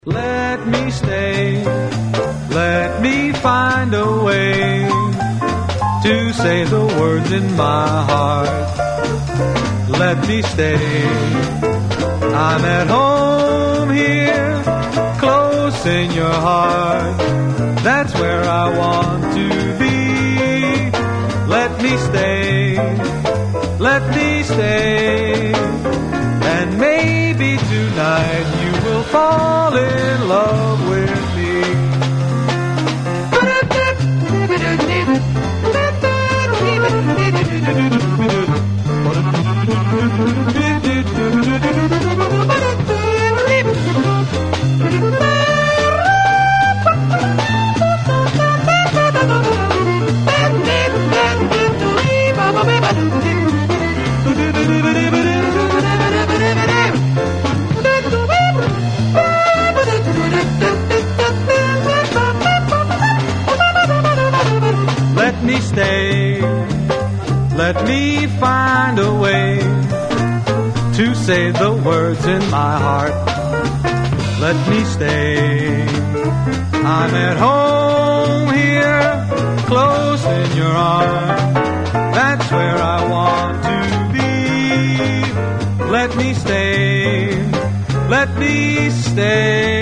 Let me stay, let me find a way to say the words in my heart. Let me stay, I'm at home here, close in your heart. That's where I want to be. Let me stay, and maybe tonight you will fall in love with me. Let me stay, let me find a way to say the words in my heart. Let me stay, I'm at home here, close in your arms. That's where I want to be. Let me stay, let me stay.